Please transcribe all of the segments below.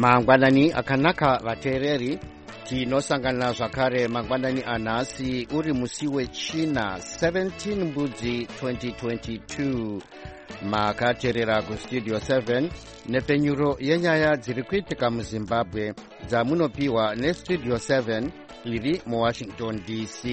mangwanani akanaka vateereri, tinosangana zvakare mangwanani anhasi uri musi wechina 17 mbudzi 2022. makateerera kustudio 7 nepenyuro yenyaya dziri kuitika muzimbabwe dzamunopiwa nestudio 7 iri muwashington dc.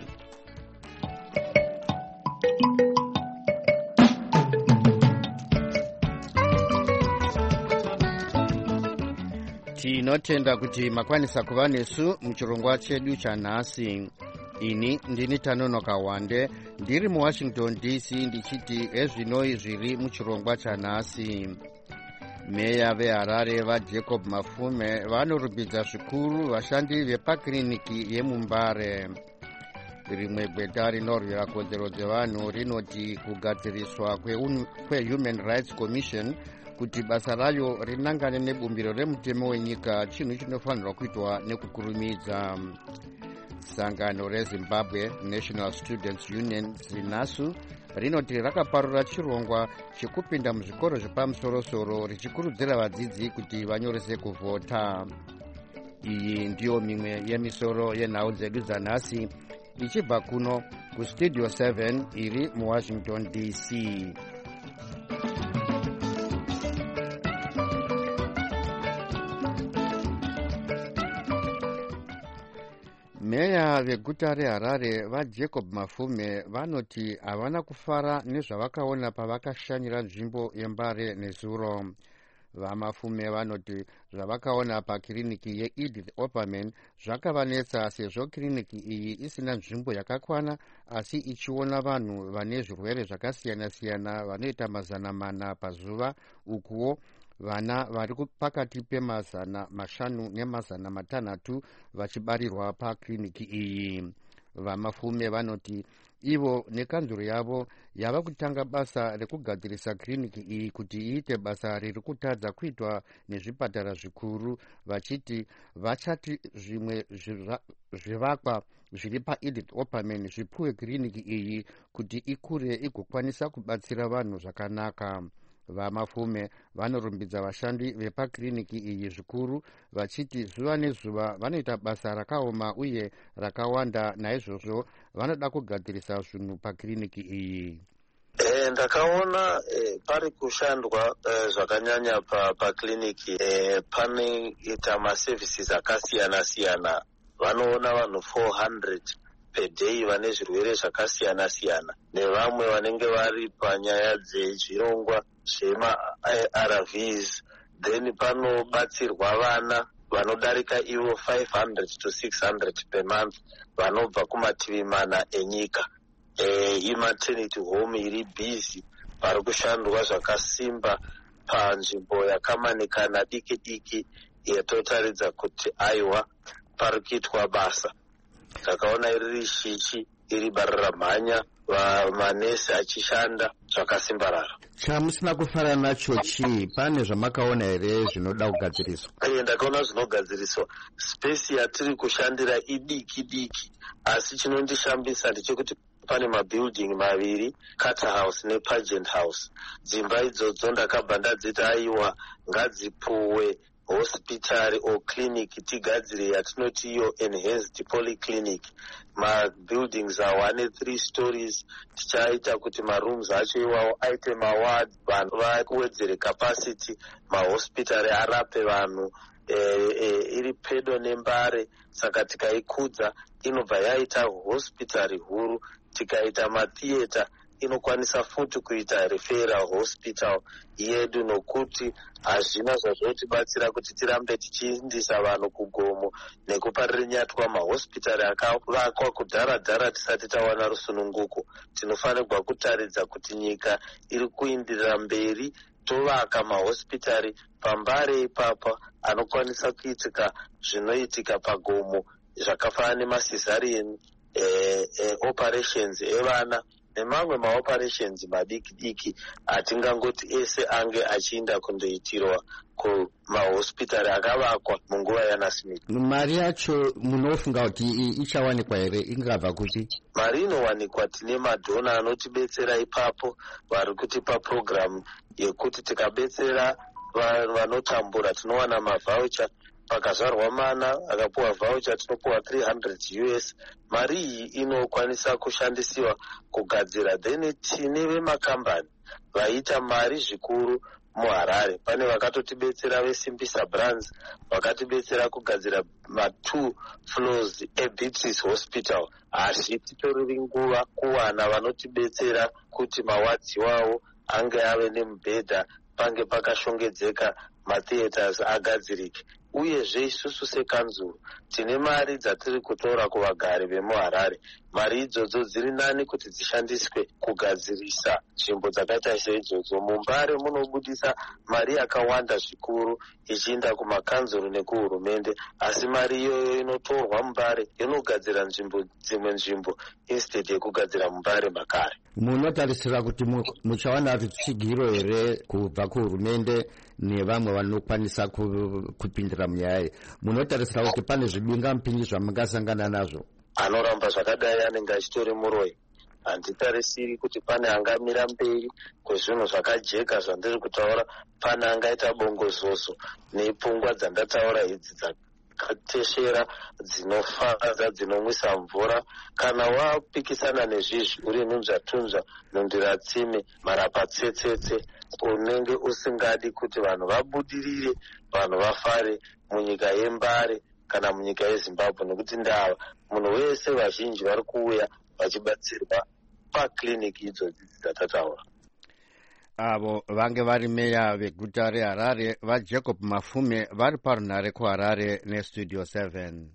tinotenda kuti makwanisa kuva nesu muchirongwa chedu chanhasi. ini ndini Tanonoka Wande ndiri muwashington dc ndichiti ezvinoi zviri muchirongwa chanhasi. meya veharare vaJacob Mafume vanorumbidza zvikuru vashandi vepakiriniki yemumbare. rimwe gweta rinorwira kodzero dzevanhu rinoti kugadziriswa kwehuman rights commission kuti basa rayo rinangane nebumbiro remutemo wenyika chinhu chinofanirwa kuitwa nekukurumidza. sangano rezimbabwe national students union zinasu rinoti rakaparura chirongwa chekupinda muzvikoro zvepamusorosoro richikurudzira vadzidzi kuti vanyorese kuvhota. iyi ndiyo mimwe yemisoro yenhau dzedu dzanhasi ichibva kuno kustudio 7 iri muwashington dc. meya veguta reharare vaJacob Mafume vanoti havana kufara nezvavakaona pavakashanyira nzvimbo yembare nezuro. vamafume vanoti zvavakaona pakiriniki yeEdith Opperman zvakavanetsa sezvo kiriniki iyi isina nzvimbo yakakwana asi ichiona vanhu vane zvirwere zvakasiyana-siyana vanoita 400 pazuva, ukuwo vana vari pakati pe500 ne600 vachibarirwa pakiriniki iyi. vamafume vanoti ivo nekanzuro yavo yava kutanga basa rekugadzirisa kiriniki iyi kuti iite basa riri kutadza kuitwa nezvipatara zvikuru, vachiti vachati zvimwe zvivakwa zviri paEdith Opperman zvipuwe kiriniki iyi kuti ikure igokwanisa kubatsira vanhu zvakanaka. vamafume vanorumbidza vashandi vepakiriniki iyi zvikuru vachiti zuva nezuva vanoita basa rakaoma uye rakawanda, naizvozvo vanoda kugadzirisa zvinhu pakiriniki iyi. ndakaona pari kushandwa zvakanyanya pakiriniki. panoita maservices akasiyana-siyana. vanoona vanhu 400 per day vane zvirwere zvakasiyana-siyana, nevamwe vanenge vari panyaya dzezvirongwa zvema-ARVs. then panobatsirwa vana vanodarika ivo 500 to 600 per month vanobva kumativi mana enyika. imaternity home iri busy, pari kushandwa zvakasimba panzvimbo yakamanikana diki diki yatotaridza kuti aiwa pari kuitwa basa. takaona iri shichi iri barira mhanya, manesi achishanda zvakasimbarara. chamusina kufara nacho chii? pane zvamakaona here zvinoda kugadziriswa? ndakaona zvinogadziriswa. spesi yatiri kushandira idiki diki, asi chinondishambisa ndechekuti pane mabuilding maviri, Carter House nePageant House. dzimba idzodzo ndakabva ndadzita aiwa ngadzipuwe hospitari o clinic, tigadzire yatinoti iyo enhanced polyclinic. mabuildings awane 3 stories. tichaita kuti marooms acho iwawo aite maward, vanhu vakuwedzere capacity, mahospitari arape vanhu. iri pedo nembare, saka tikaikudza inobva yaita hospitari huru. tikaita matheatre inokwanisa futi kuita referral hospital yedu, nokuti hazvina zvazvotibatsira kuti tirambe tichiindisa vanhu kugomo nekuparinyatwa mahospitari akavakwa kudhara tisati tawana rusununguko. tinofanirwa kutaridza kuti nyika iri kuindirira mberi, tovaka mahospitari pambare ipapa anokwanisa kuitika zvinoitika pagomo zvakafanana nemasizarian operations evana nemamwe maoperations madiki diki atingangoti ese ange achiinda kundoitirwa kumahospitari akavakwa munguva yaNasmith. mari yacho munofunga kuti ichawanikwa here? ingabva kuti? mari inowanikwa. tine madhona anotibetsera ipapo vari kutipa program yekuti tikabetsera vanotambura tinowana mavhaucha. Pakazvarwa mana akapuwa vhaucha tinopuwa 300 US. Mari iyi inokwanisa kushandisiwa kugadzira. Then tine vemakambani vaita mari zvikuru muHarare. Pane vakatotibetsera veSimbisa Brands vakatibetsera kugadzira ma2 floors eBeatrice Hospital. Hazvititoreri nguva kuwana vanotibetsera kuti mawadzi wavo ange ave nemibhedha, pange pakashongedzeka, matheaters agadzirike. Uyezve isusu sekanzuru tine mari dzatiri kutora kuvagari vemuHarare. Mari idzodzo dziri nani kuti dzishandiswe kugadzirisa nzvimbo dzakaita seidzodzo. muMbare munobudisa mari yakawanda zvikuru ichiinda kumakanzuru nekuhurumende, asi mari iyoyo inotorwa muMbare inogadzira dzimwe nzvimbo instead yekugadzira muMbare makare. Munotarisira kuti muchawana rutsigiro here kubva kuhurumende nevamwe vanokwanisa kupindira munyaya? Munotarisira kuti pane zvibingamupinyi zvamungasangana nazvo? Anoramba zvakadai anenge achitori muroyi. Handitarisiri kuti pane angamira mberi kwezvinhu zvakajeka zvandiri kutaura. Pane angaita bongozozo nepfungwa dzandataura idzi dzakateshera, dzinofadza, dzinomwisa mvura. Kana wapikisana nezvizvi uri nunzvatunzva, nundiratsime, marapatsetsetse, unenge usingadi kuti vanhu vabudirire, vanhu vafare munyika yeMbare kana munyika yeZimbabwe, nekuti ndava munhu wese vazhinji vari kuuya vachibatsirwa pakliniki idzodzi dzatataura. Avo vange vari meya veguta reHarare vaJacob Mafume vari parunhare kuHarare neStudio 7.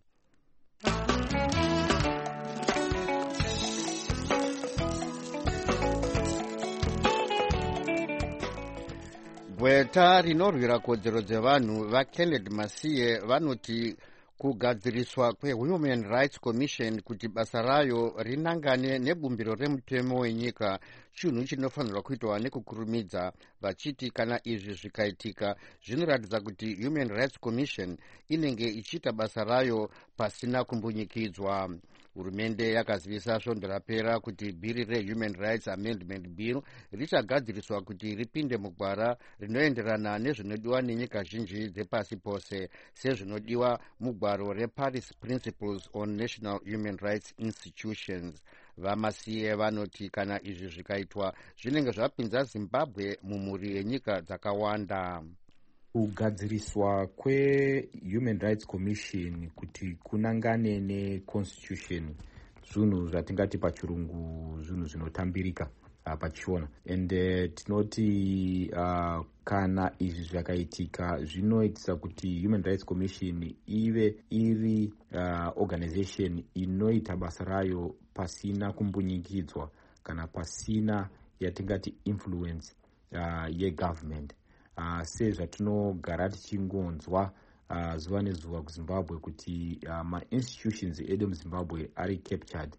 Gweta rinorwira kodzero dzevanhu vaKennedy Masiye vanoti kugadziriswa kweHuman Rights Commission kuti basa rayo rinangane nebumbiro remutemo wenyika chinhu chinofanirwa kuitwa nekukurumidza, vachiti kana izvi zvikaitika zvinoratidza kuti Human Rights Commission inenge ichiita basa rayo pasina kumbunyikidzwa. Hurumende yakazivisa svondo rapera kuti bhiri reHuman Rights Amendment Bill richagadziriswa kuti ripinde mugwara rinoenderana nezvinodiwa nenyika zhinji dzepasi pose, sezvinodiwa mugwaro reParis Principles on National Human Rights Institutions. Vamasiye vanoti kana izvi zvikaitwa zvinenge zvapinza Zimbabwe mumhuri yenyika dzakawanda. Kugadziriswa kweHuman Rights Commission kuti kunangane neconstitution zvinhu zvatingati pachirungu zvinhu zvinotambirika pachiona, and tinoti kana izvi zvakaitika zvinoitisa kuti Human Rights Commission ive iri organization inoita basa rayo pasina kumbunyikidzwa kana pasina yatingati influence yegovernment. Sezvatinogara tichingonzwa zuva nezuva kuZimbabwe kuti ma-institutions edu muZimbabwe ari captured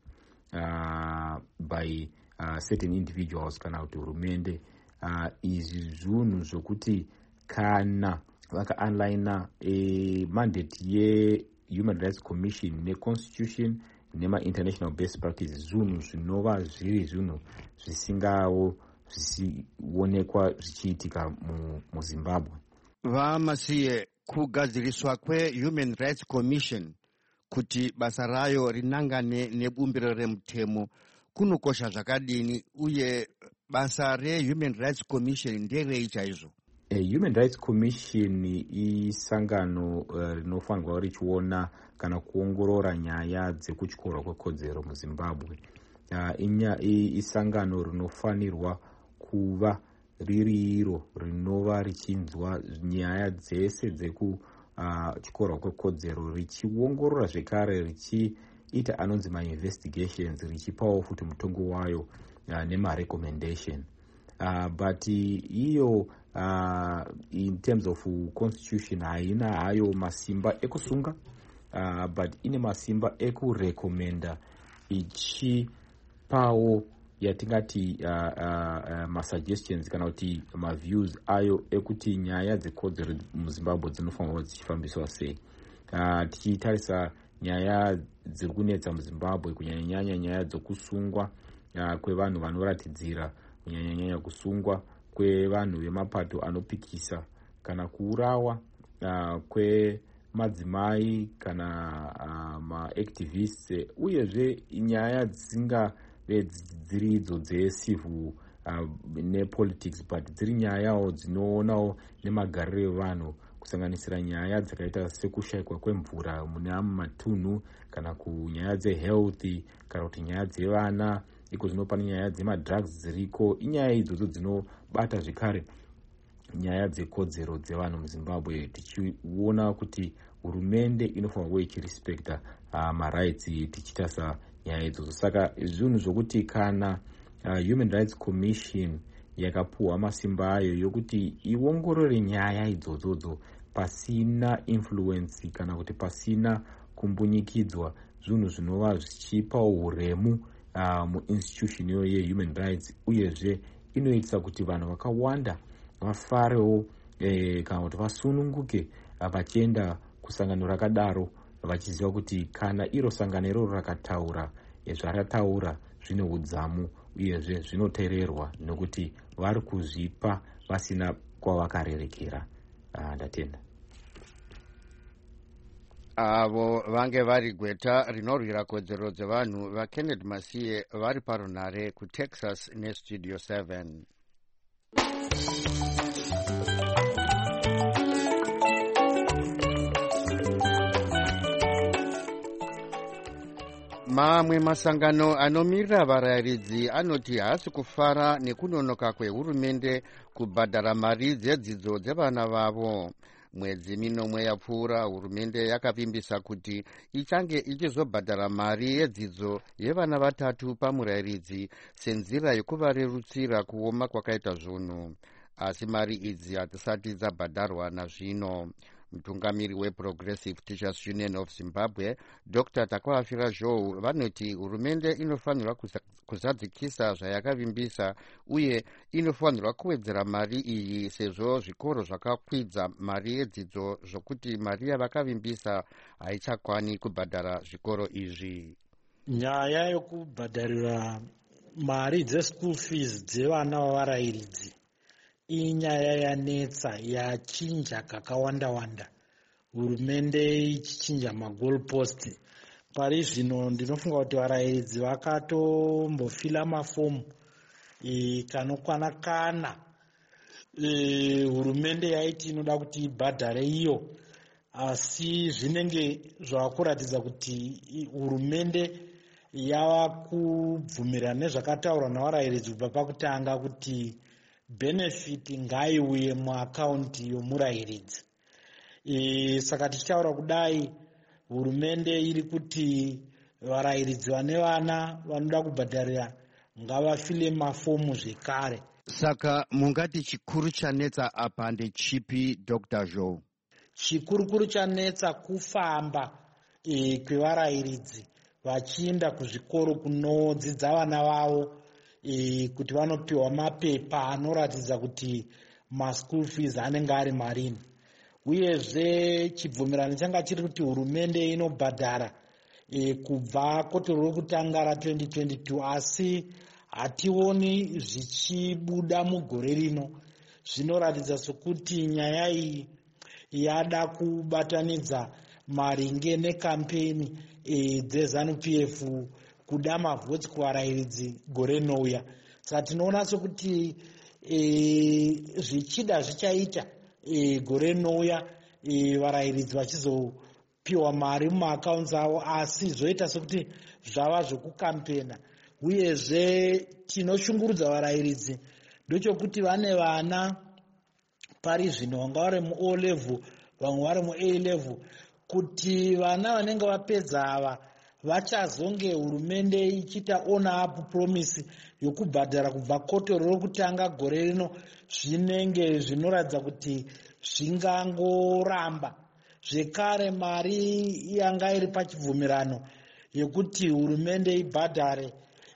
by certain individuals kana kuti hurumende. Izvi zvinhu zvokuti kana vaka-aligna mandate yeHuman Rights Commission neconstitution nema-international best practices, zvinhu zvinova zviri zvinhu zvisingawo zvisionekwa zvichiitika muZimbabwe. Vamasiye, kugadziriswa kweHuman Rights Commission kuti basa rayo rinangane nebumbiro remutemo kunokosha zvakadini, uye basa reHuman Rights Commission nderei chaizvo? Human Rights Commission isangano rinofanirwa richiona kana kuongorora nyaya dzekutyora kwekodzero muZimbabwe. Isangano rinofanirwa kuva riri iro rinova richinzwa nyaya dzese dzekutyora kwekodzero, richiongorora zvekare, richiita anonzi ma-investigations, richipawo futi mutongo wayo nema-recommendation. But iyo in terms of constitution haina hayo masimba ekusunga, but ine masimba ekurekomenda ichipawo yatingati ma-suggestions kana kuti ma-views ayo ekuti nyaya dzekodzero muZimbabwe dzinofanirwa dzichifambiswa sei. Tichitarisa nyaya dziri kunetsa muZimbabwe, kunyanya nyaya dzokusungwa kwevanhu vanoratidzira, kunyanya kusungwa kwevanhu vemapato anopikisa kana kuurawa kwemadzimai kana maactivists, uyezve nyaya dzisingave dziri idzo dzecivil nepolitics, but dziri nyayawo dzinoonawo nemagariro evanhu, kusanganisira nyaya dzakaita sekushayikwa kwemvura mune amwe matunhu, kana kunyaya dzehealth, kana kuti nyaya dzevana. Iko zvino pane nyaya dzemadrugs dziriko. Inyaya idzodzo dzinobata zvekare nyaya dzekodzero dzevanhu muZimbabwe, tichiona kuti hurumende inofanirwa ichirespecta marights tichitarisa nyaya idzodzo. Saka zvinhu zvokuti kana Human Rights Commission yakapuhwa masimba ayo yokuti iongorore nyaya idzodzo pasina influence kana kuti pasina kumbunyikidzwa, zvinhu zvinova zvichipa uremu muinstitution iyoyo yehuman rights, uyezve inoitisa kuti vanhu vakawanda vafarewo kana kuti vasununguke vachienda kusangano rakadaro, vachiziva kuti kana iro sangano iroro rakataura zvarataura zvine udzamu uyezve zvinoteererwa, nekuti vari kuzvipa vasina kwavakarerekera. Ndatenda. Avo vange vari gweta rinorwira kodzero dzevanhu vaKenneth Masiye vari parunhare kuTexas neStudio 7. Mamwe masangano anomirira varayiridzi anoti haasi kufara nekunonoka kwehurumende kubhadhara mari dzedzidzo dzevana vavo. Mwedzi minomwe yapfuura, hurumende yakavimbisa kuti ichange ichizobhadhara mari yedzidzo yevana vatatu pamurayiridzi senzira yekuvarerutsira kuoma kwakaita zvunhu, asi mari idzi hadzisati dzabhadharwa nazvino. Mutungamiri weProgressive Teachers Union of Zimbabwe, Dr. Takwafira Zhou, vanoti hurumende inofanirwa kuzadzikisa zvayakavimbisa uye inofanirwa kuwedzera mari iyi sezvo zvikoro zvakakwidza mari yedzidzo zvokuti mari yavakavimbisa haichakwani kubhadhara zvikoro izvi. Nyaya yokubhadharira mari dzeschool fees dzevana vavarayiridzi inyaya yanetsa, yachinja kakawanda-wanda. Hurumende ichichinja magoalpost. Pari zvino ndinofunga kuti varayiridzi vakatombofila mafomu kanokwana kana hurumende yaiti inoda kuti ibhadhare iyo, asi zvinenge zvavakuratidza kuti hurumende yava kubvumirana nezvakataurwa navarayiridzi kubva pakutanga kuti benefit ngaiuye muakaunti yomurayiridzi. Saka tichitaura kudai, hurumende iri kuti varayiridzi vane vana vanoda kubhadharira ngavafile mafomu zvekare. Saka mungati chikuru chanetsa apa ndechipi, Dr. Zhou? Chikurukuru chanetsa kufamba kwevarayiridzi vachienda kuzvikoro kunodzidza vana vavo, kuti vanopiwa mapepa anoratidza kuti maschool fees anenge ari marini. Uyezve chibvumirano changa chiri kuti hurumende inobhadhara kubva kotoro rokutanga ra2022, asi hationi zvichibuda mugore rino. Zvinoratidza sokuti nyaya iyi yada kubatanidza maringe nekampeni dzeZANU-PF kuda mavhotsi kuvarayiridzi gore rinouya. Saka tinoona sokuti zvichida zvichaita gore rinouya varayiridzi vachizopiwa mari mumaakaunti avo, asi zvoita sokuti zvava zvokukampena. Uyezve tinoshungurudza varayiridzi ndochokuti vane vana pari zvino vanga vari muO level, vamwe vari muA level, kuti vana vanenge vapedza ava vachazonge hurumende ichita ona up promise yokubhadhara kubva kotoro rokutanga gore rino, zvinenge zvinoratidza kuti zvingangoramba. Zvekare mari yanga iri pachibvumirano yekuti hurumende ibhadhare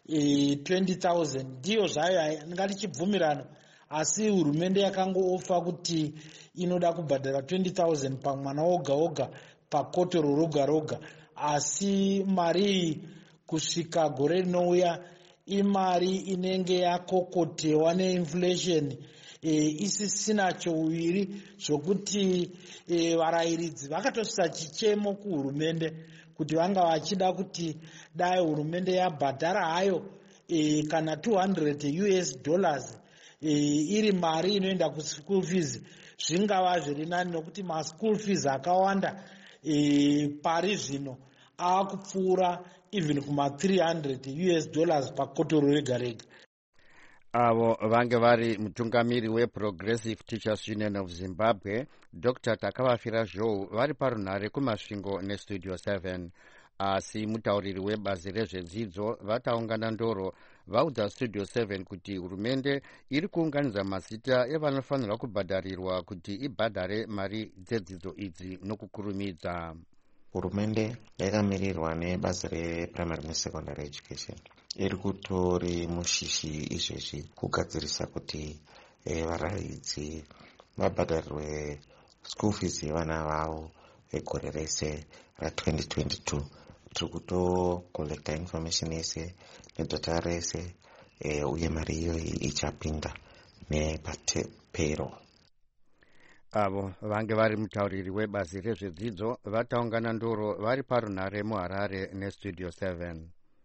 20,000 ndiyo zvayo ngati chibvumirano, asi hurumende yakangoofa kuti inoda kubhadhara 20,000 pamwana oga oga pakotoro roga roga, asi mari kusvika gore rinouya imari inenge yakokotewa neinflation isisina chouviri zvokuti varayiridzi vakatosisa chichemo kuhurumende kuti vanga vachida kuti dai hurumende yabhadhara hayo kana $200 iri mari inoenda kuschool fees zvingava zviri nani, nokuti maschool fees akawanda pari zvino akupfuura even kuma $300 pakotoro rega rega. avo vange vari mutungamiri weProgressive Teachers Union of Zimbabwe Dr. Takavafira Zhou vari parunhare kumasvingo neStudio 7. Asi mutauriri webazi rezvedzidzo vataungana ndoro vaudza Studio 7 kuti hurumende iri kuunganidza mazita evanofanirwa kubhadharirwa kuti ibhadhare mari dzedzidzo idzi nokukurumidza. Hurumende yakamirirwa nebazi reprimary nesecondary education iri kutori mushishi izvezvi kugadzirisa kuti varairidzi vabhadharirwe school fees yevana vavo vegore rese ra2022. Tiri kutokolekta information yese nedata rese uye mari iyoyi ichapinda nepapero. Avo vange vari mutauriri webazi rezvedzidzo vataungana ndoro vari parunhare muHarare neStudio 7.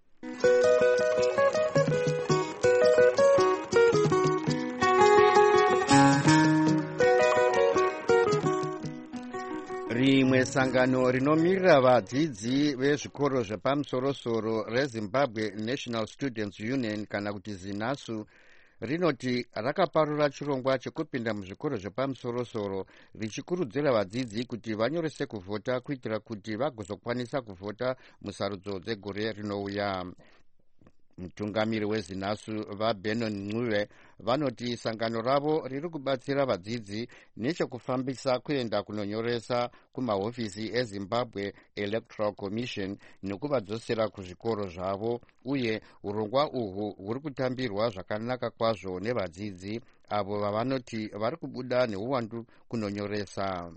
Rimwe sangano rinomirira vadzidzi vezvikoro zvepamusoro-soro reZimbabwe National Students Union kana kuti ZINASU rinoti rakaparura chirongwa chekupinda muzvikoro zvepamusoro-soro richikurudzira vadzidzi kuti vanyorese kuvhota kuitira kuti vagozokwanisa kuvhota musarudzo dzegore rinouya. Mutungamiri weZINASU vaBenon Ncube vanoti sangano ravo riri kubatsira vadzidzi nechekufambisa kuenda kunonyoresa kumahofisi eZimbabwe Electoral Commission nekuvadzosera kuzvikoro zvavo, uye urongwa uhwu huri kutambirwa zvakanaka kwazvo nevadzidzi avo vavanoti vari kubuda neuwandu kunonyoresa.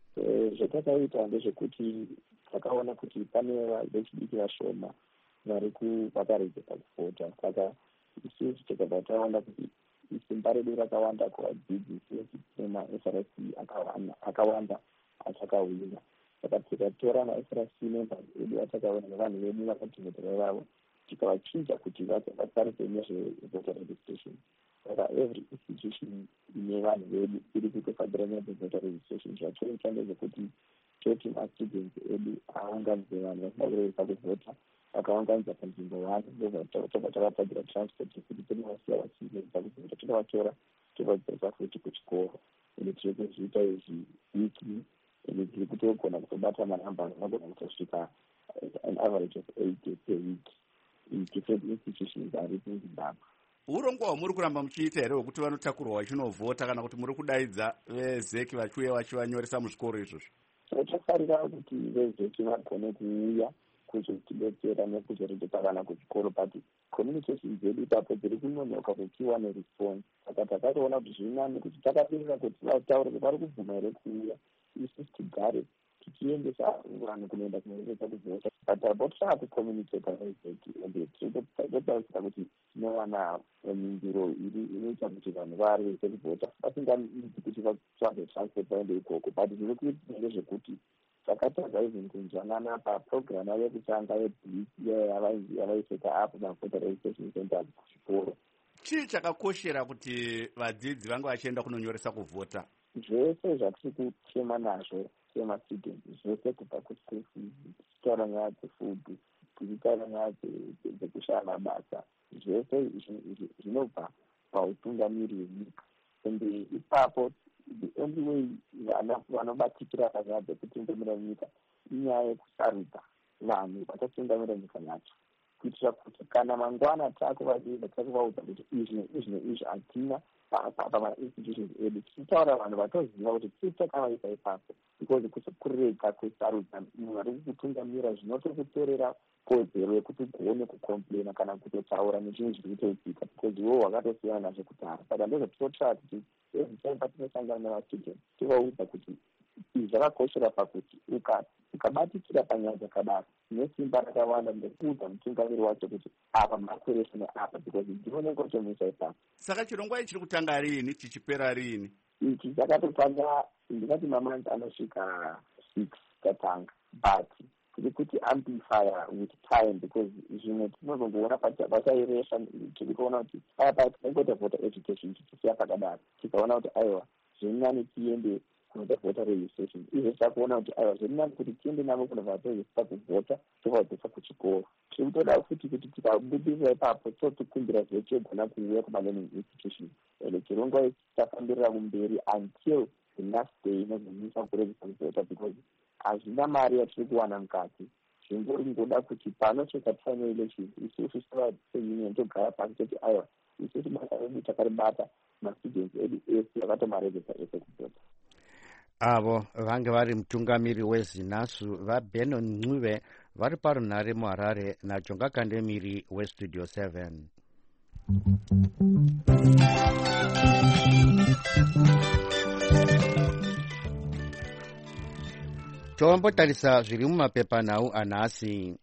Zvatakaita ndezvekuti takaona kuti pane vechidiki vashoma vari kuvakaregesa kuvhota. Saka isusu tikabva taona kuti simba redu rakawanda kuvadzidzisi nemaSRC akawanda achakawina. Saka tikatora maSRC members edu atakaona nevanhu vedu vakatibhedhera vavo tikavachinja kuti vatsarise nezvevoter registration. Saka every institution ine vanhu vedu iri kutofambira nevoter registration. Zvachoita ndezvekuti toti mastudents edu aunganidze vanhu vasina kurevesa kuvhota, vakaunganidza panzvimbo 1 ndozvatobva takabhadhira transport yekuti tinovasiya vachirevesa kuvhota, tovatora tovadzesa futi kuchikoro. Ende tiri kuzviita izvi weekly, ende tiri kutogona kutobata manhamba anogona kutosvika an average of 8 per week in different institutions ari muZimbabwe. Urongwa hwamuri kuramba muchiita here hwekuti vanotakurwa vachinovhota kana kuti muri kudaidza vezeki vachiuya vachivanyoresa muzvikoro izvozvo? Tafarira kuti vezeki vagone kuuya kuzotidetsera nekuzoregesa vana kuchikoro, but communication dzedu ipapo dziri kunonoka kuchiwa neresponse. Saka takatoona kuti zvinani kuti takaperera kuti vataure kuti vari kubvuma here kuuya, isusu tigare tichiendesa vanhu kunoenda kunoregesa kuvhota. But tabotraa kucommunicata nevezeki ende tinotarisira kuti tinowana mindiro inoita kuti vanhu varevese kuvhota vasingaidi kuti vatsvage transport vaende ikoko. But zviri kuitika ndezvekuti takatadza even kunzwanana paprogram yavo yekutanga yeBLIS yavaiseka apo mavoter registration centers kuchikoro. Chii chakakoshera kuti vadzidzi vange vachienda kunonyoresa kuvhota? Zvese zvatiri kuchema nazvo semastudents, zvese kubva kuschool fees, tichitaura nyaya dzefood, tichitaura nyaya dzekushaya mabasa, zvese zvinobva pautungamiri hwenyika. Ende ipapo the only way vanobatikira panyaya dzekutungamira nyika inyaya yekusarudza vanhu vatatungamira nyika yacho, kuitira kuti kana mangwana takuvaudza kuti izvi neizvi neizvi hatina pamainstitutions edu, tichitaura vanhu vatoziva kuti titakavaisa ipapo, because kurega kusarudza munhu ari kukutungamira zvinotokutorera kodzero yekuti ugone kucomplaina kana kutotaura nezvinhu zviri kutoitika, because iwo wakatosiyana nazvo kudhara. Saka ndozvatinotsvaka kuti every time patinosangana nevastudents tivaudza kuti izvi zvakakoshera pakuti ukabatikira panyaya dzakadaro nesimba rakawanda ndekuudza mutungamiri wacho kuti apa makwerese neapa because ndioneka kutomuisa ipapo. Saka chirongwa ichi chiri kutanga rini chichipera rini? Ichi chakatotanga ndingati mamanzi anosvika 6 tatanga, but tiri kuti amplifier with time because zvimwe tinozongoona pachairesha tiri kuona kuti apa tinongota voter education tichisiya pakadaro tikaona kuti aiwa zvirinani tiende kunoita voter registration izvo takuona kuti aiwa zvirinani kuti tiende navo kunobva toista kuvhota tovadzisa kuchikoro. Tiri kutoda futi kuti tikabudirira ipapo totikumbira zvechegona kuuya kumalearning institution ende chirongwa ichi chafambirira kumberi until the last day inozomisa kuregista kuvhota because hazvina mari yatiri kuwana mukati. Zvingori ngoda kuti panosvika final elections isusu seunion togara pasi toti aiwa isusu basa redu takaribata mastudents edu ese vakatomaregesa ese kuvhota. Avo vange vari mutungamiri wezinasu vaBenon Ncube vari parunhare muHarare naJonga Kandemiri weStudio 7. Tombotarisa zviri mumapepanhau anhasi.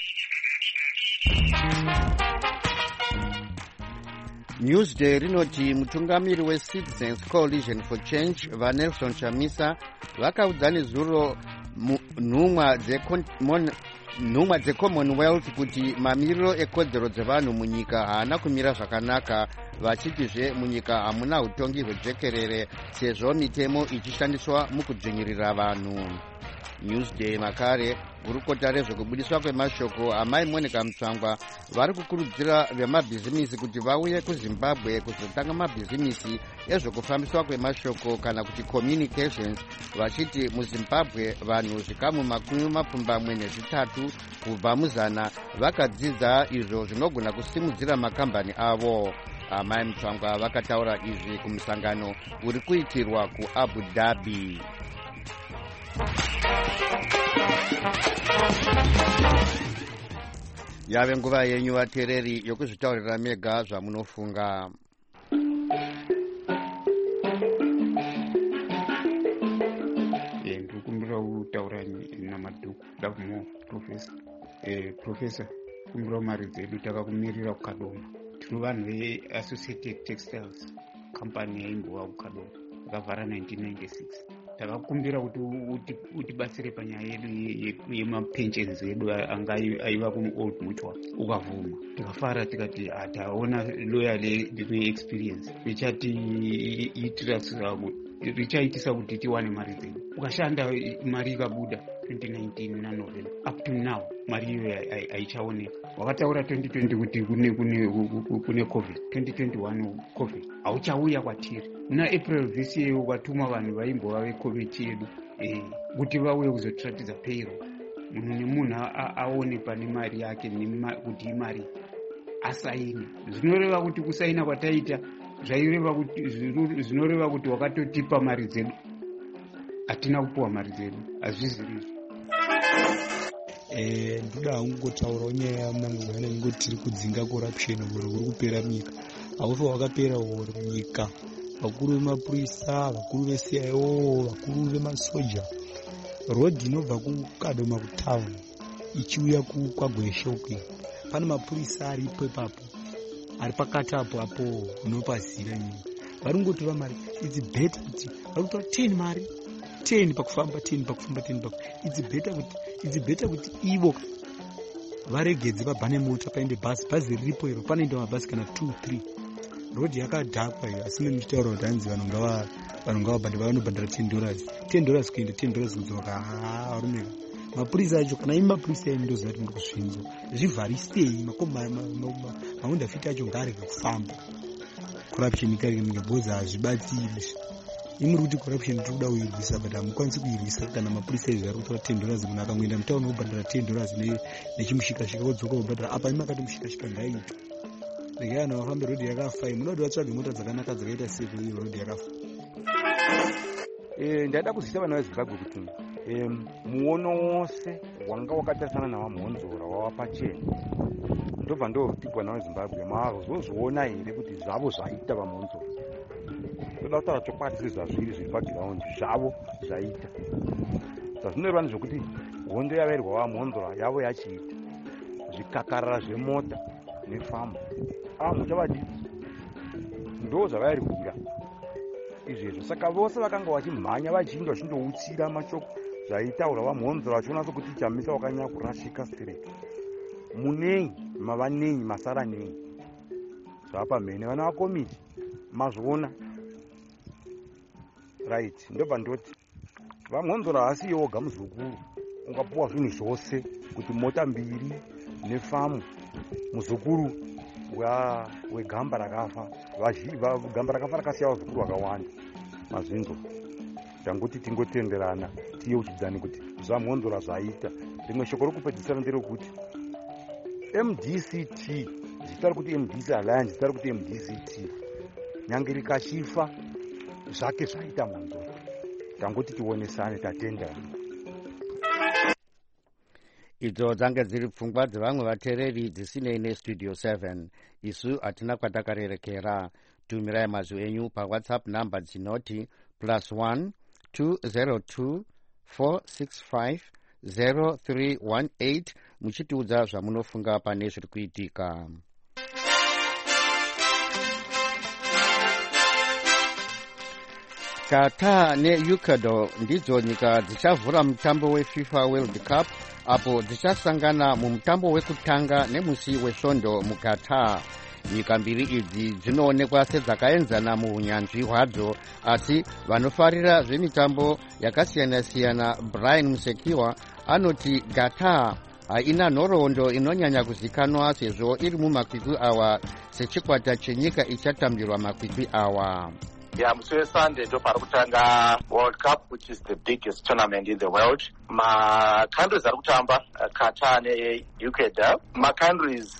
Newsday rinoti mutungamiri weCitizens Coalition for Change vaNelson Chamisa vakaudza nezuro nhumwa dzeCommonwealth kuti mamiriro ekodzero dzevanhu munyika haana kumira zvakanaka, vachitizve munyika hamuna utongi hwejekerere sezvo mitemo ichishandiswa mukudzvinyirira vanhu. Newsday makare gurukota rezvekubudiswa kwemashoko amai Monica Mutsvangwa vari kukurudzira vemabhizimisi kuti vauye kuZimbabwe kuzotanga mabhizimisi ezvekufambiswa kwemashoko kana kuti communications, vachiti muZimbabwe vanhu zvikamu 23 kubva muzana vakadzidza izvo zvinogona kusimudzira makambani avo. Amai Mutsvangwa vakataura izvi kumusangano uri kuitirwa kuAbu Dhabi. Yave nguva yenyu vateereri yokuzvitaurira mega zvamunofunga. Ndikumbira kutaura namadhuku dakumo professor kumbira mari dzedu takakumirira kukadoma. Tiri vanhu veAssociated Textiles company yaimbova kukadoma yakavhara 1996. Takakumbira kuti utibatsire panyaya yedu yemapensions edu anga aiva kuold mutual ukavhuma. Tikafara tikati taona lawyer reexperience richaitisa kuti tiwane mari dzedu. Ukashanda mari ikabuda 2019 naNovember up to now mari iyo haichaoneka. Wakataura 2020 kuti kune covid, 2021 covid hauchauya kwatiri. Muna April this year ukatuma vanhu vaimbova vekomiti yedu kuti vauye kuzotiratidza payroll. Munhu nemunhu aone pane mari yake kuti imari asaini. Zvinoreva kuti kusaina kwataita zvinoreva kuti wakatotipa mari dzedu, hatina kupuwa mari dzedu, hazvizirizvo. Ndoda hangu ngotaurawo nyaya yamunangogana ingoti tiri kudzinga corruption uri kupera munyika. Haufi wakapera uri munyika. Vakuru vemapurisa, vakuru veCIO, vakuru vemasoja. Road inobva kuKadoma kutown ichiuya kwaGweshe uku. Pane mapurisa aripo ipapo, ari pakati apo unopaziva nyika. Vari kungotora mari. It's better kuti vari kutora 10 mari 10 pakufamba 10 pakufamba 10 pakufamba. It's better kuti ivo varegedze vabhane mota paende bhazi riripo iro panoenda mabhazi kana 2-3. Road yakadhakwa iyo, asi muchitaura kuti hanzi vanhu vanobhadhara $10 kuenda $10 kudzoka. Varumika mapurisa acho kana imapurisa endoziva kuti muri kusvinzo zvivharisei maundafiti acho ngaarege kufamba. Corruption ikarege because hazvibatsiri. Imuri kuti corruption tiri kuda kuirwisa but hamukwanisi kuirwisa kana mapurisa izvi ari kutora $10 munhu akangoenda mutauni wobhadhara $10 nechimushikashika wodzoka wobhadhara apa imakati mushikashika ngaiitwa. Regai vanhu vafambe road yakafa. Munoda kuti vatsvage mota dzakanaka dzakaita seko iyo road yakafa. Ndaida kuzivisa vanhu veZimbabwe kuti muono wose wanga wakatarisana navamhonzora wava pachena. Ndobva ndotibwa naveZimbabwe mazozviona here kuti zvavo zvaita vamhonzora. toda kutaura chokwadi sezvazviri zviri pagiraundi zvavo zvaita zvazvinoreva nezvekuti hondo yavairwa vamhonzora yavo yachiita zvikakarara zvemota nefambo muchavadzidzi ndo zvavairwira izvezvo. Saka vose vakanga vachimhanya vachiinda vachindoutsira mashoko zvaitaura vamhonzora vachiona sokuti chamisa wakanyanya kurashika straight. Munei mava nei masara nei zvapamhene vana vakomiti mazviona right. Ndobva ndoti vamhonzora hasi yoga muzukuru ungapuwa zvinhu zvose kuti mota mbiri nefamu muzukuru wegamba rakafa gamba rakafa rakasiya vazukuru vakawanda mazvinzo tanguti tingotenderana tiyeuchidzani kuti zvamhonzora zvaita. Rimwe shoko rokupedzisira nderekuti MDCT zita rekuti MDC Alliance zita rekuti MDCT nyange rikachifa zvake zvaita mhonzora tanguti tionesane tatenderana. Idzo dzange dziri pfungwa dzevamwe vateereri dzisinei nestudio 7. Isu hatina kwatakarerekera. Tumirai mazwi enyu paWhatsApp namba dzinoti +1 202 465 0318 muchitiudza zvamunofunga pane zviri kuitika. Qatar neEcuador ndidzo nyika dzichavhura mutambo weFIFA World Cup apo dzichasangana mumutambo wekutanga nemusi wesvondo muQatar. Nyika mbiri idzi dzinoonekwa sedzakaenzana muunyanzvi hwadzo, asi vanofarira zvemitambo yakasiyana-siyana Brian Musekiwa anoti Qatar haina nhoroondo inonyanya kuzikanwa sezvo iri mumakwikwi awa sechikwata chenyika ichatambirwa makwikwi awa. Musi weSunday ndo pari kutanga World Cup, which is the biggest tournament in the world. Countries ari kutamba Qatar neEcuador, countries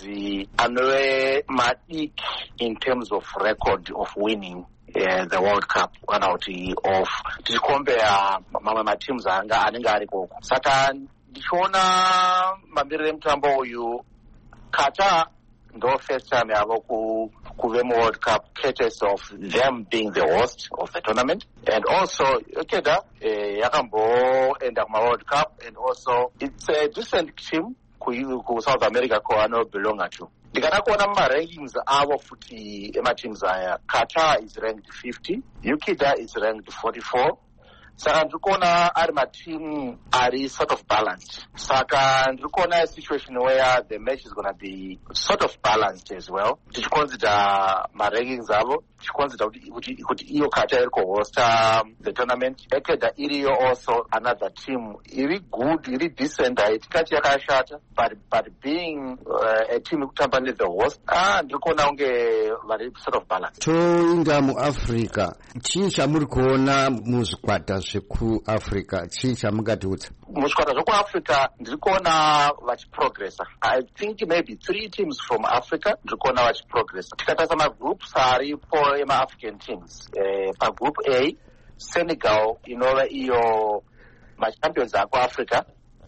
anove madiki in terms of record of winning the World Cup kana kuti of tichikombea mamwe mateams anenge ari koko. Saka ndichiona mamiriro emutambo uyu Qatar ndo first time yavo kuve muWorld Cup, courtesy of them being the host of the tournament, and also Ecuador yakamboenda kumaWorld Cup, and also it's a decent team ku South America kwaanobelonga to. Ndikada kuona mumarankings avo futi emateams aya, Qatar is ranked 50, Ecuador is ranked 44. Saka ndiri kuona ari matimu ari sort of balanced. Saka ndiri kuona a situation where the match is going to be sort of balanced as well. Tichiconsider marankings avo, tichiconsider kuti iyo Qatar iri kuhosta the tournament. Ecuador iriyo also another team iri good, iri decent, haitikati yakashata, but being a team ikutamba ne the host, ndiri kuona unge vari sort of balanced. Toinda muAfrica, chii chamuri kuona muzvikwata zvekuAfrica, chii chamungatiudza? Muzvikwata zvekuAfrica ndiri kuona vachiprogressa. I think maybe 3 teams from Africa ndiri kuona vachiprogressa. Tikatarisa magroups aripo ema-African teams, pagroup A Senegal inova iyo machampions akuAfrica,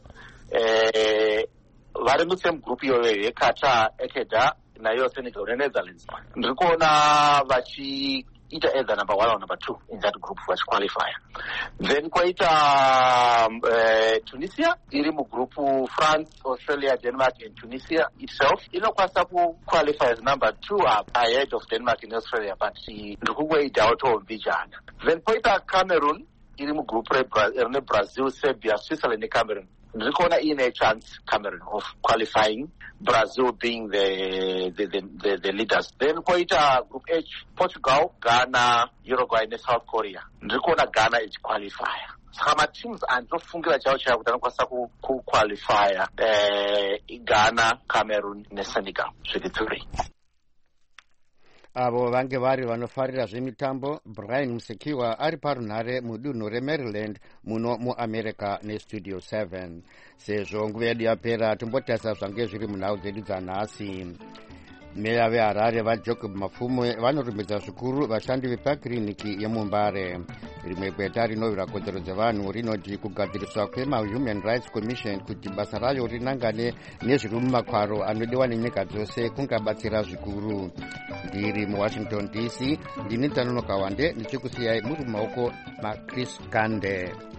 vari musame group iyoyo yeQatar, Ecuador nayo Senegal neNetherlands. Ndiri kuona vachiita either number 1 or number 2 in that group vachiqualify. Then kwaita Tunisia iri mugrupu France, Australia, Denmark and Tunisia itself inokwanisa kuqualify as number 2 up ahead of Denmark and Australia, but ndiri kungoita utombijana. Then kwaita Cameroon iri mugrupu rine Brazil, Serbia, Switzerland neCameroon. Ndiri kuona ine chance Cameroon of qualifying, Brazil being the leaders. Then kwaita group H, Portugal, Ghana, Uruguay neSouth Korea. Ndiri kuona Ghana ichiqualifya. Saka mateams andinofungira chaiwo kuti anokwanisa kuqualifya Ghana, Cameroon neSenegal zviri 3. Avo vange vari vanofarira zvemitambo. Brian Musekiwa ari parunhare mudunhu reMaryland muno muAmerica nestudio 7. Sezvo nguva yedu yapera, tombotarisa zvange zviri munhau dzedu dzanhasi. Meya veHarare vaJacob Mafumwe vanorumbidza zvikuru vashandi vepakiriniki yemuMbare. rimwe kweta rinovira kodzero dzevanhu rinoti kugadziriswa kwemahuman rights commission kuti basa rayo rinangane nezviri mumakwaro anodiwa nenyika dzose kungabatsira zvikuru. Ndiri muWashington DC, ndini Tanonoka Wande, ndichikusiyai muri mumaoko maChris Kande.